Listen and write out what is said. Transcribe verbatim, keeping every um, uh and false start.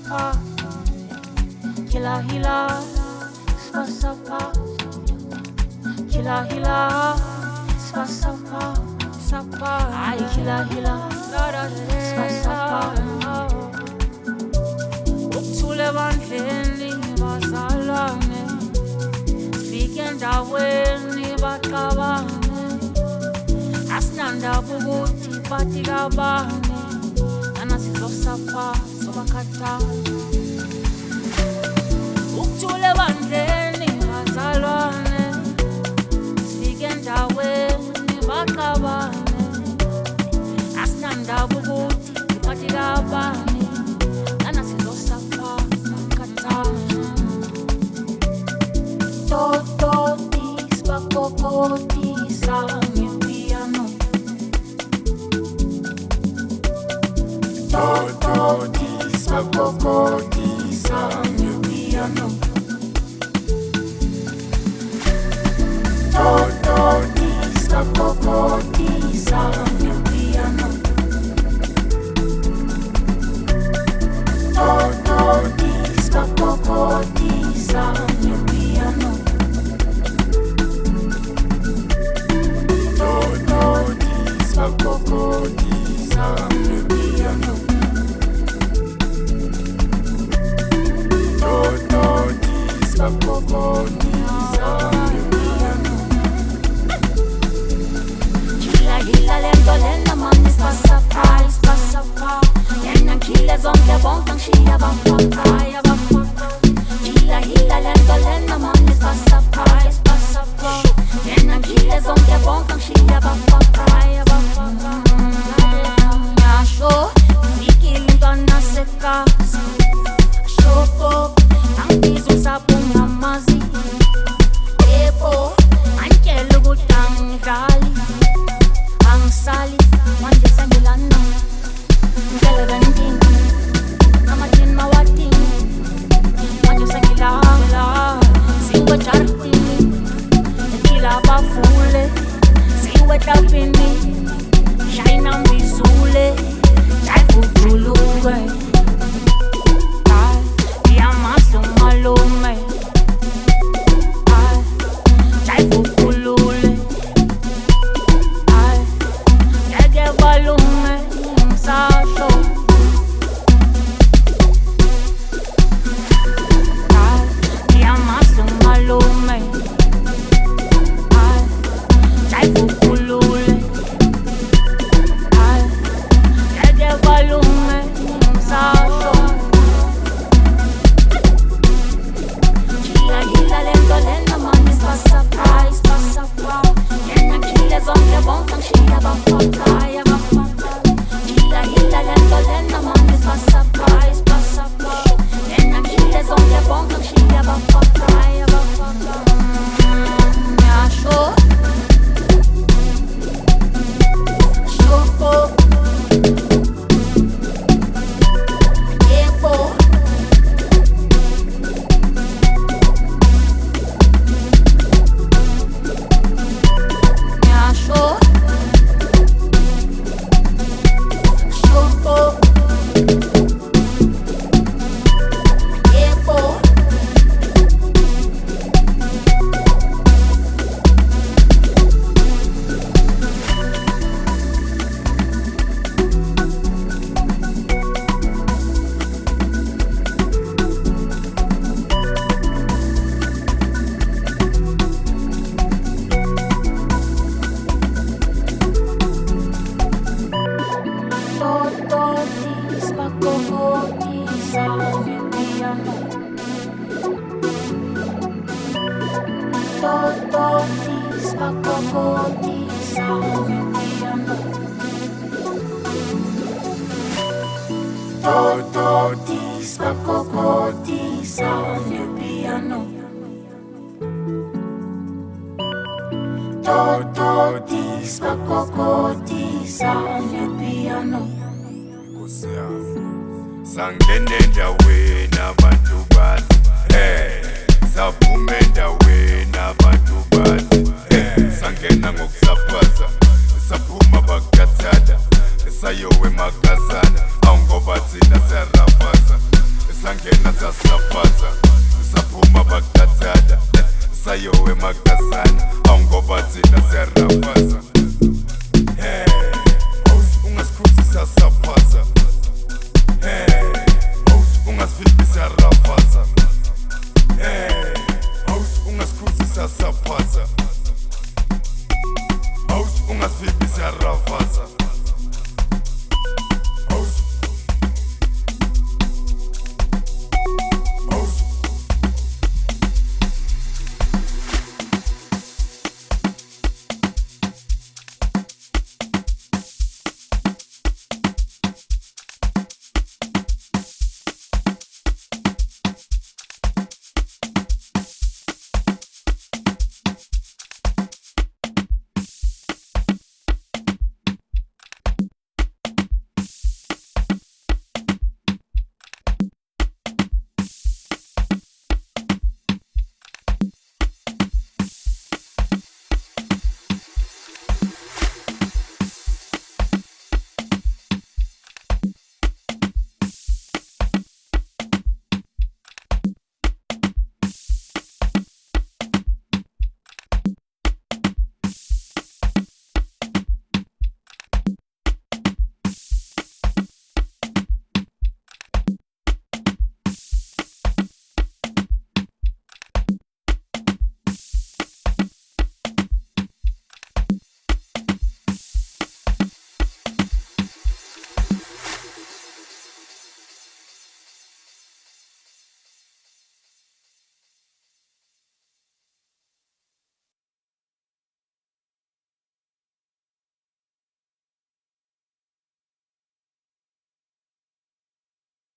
sapa, kila hila, spa sapa, kila hila, spa sapa, sapa, ay kila hila, spa sapa. Ukuthule bandleni bazalwane, fike endaweni baxabane, asinanda ukuthi bathi kabane, nana sizosapha sobakhathana. Ukuthule bandleni bazalwane, fike endaweni baxabane, asinanda ukuthi bathi kabane, nana sizosapha sobakhathana. Tototis pacocotis al mio piano. Tototis pacocotis al mio piano. Tototis pacocotis al mio piano. Tototis pacocotis al mio piano. Tototis pacocotis al mio piano. Tototis pacocotis al mio piano. Gila gila lento lento man spassa pa spassa pa. Yenna kille zonke bonkan shia ba fa ya ba fa. Gila gila lento lento man spassa pa spassa pa. Yenna kille zonke bonkan shia ba fa ya ba fa. Ya sho fikili donna seka. Shoko angizo sabunga mazi. Epo anjelo gutang dali. Ang sali manje sangilana. Ngela banding namatin mawating. Manje sangilala. Siwa charti. Kila bafule. Siwa tapini. Shaina mbizule. Jaifu guluwe. Yamaso malume. Jaifu gulule. Yage balume. Msasho. Yamaso malume. Jaifu gulule. Yage balume. Msasho. Gila gila lento lento man spassa pa spassa pa. Yenna kille zonke bonkan shia ba fa ya ba fa. Gila gila lento lento man spassa pa spassa pa. Yenna kille zonke bonkan shia ba fa ya ba fa. Ya sho shoko epo. Tototis pacocotis al mio piano. Tototis pacocotis al mio piano. Tototis pacocotis al mio piano. Tototis pacocotis al mio piano. Sangene endaweni abantu bathi hey, saphume endaweni abantu bathi hey, sangena ngokusaphaza saphuma bakathatha sayowe makazana awungoba thina siyarafaza ravasa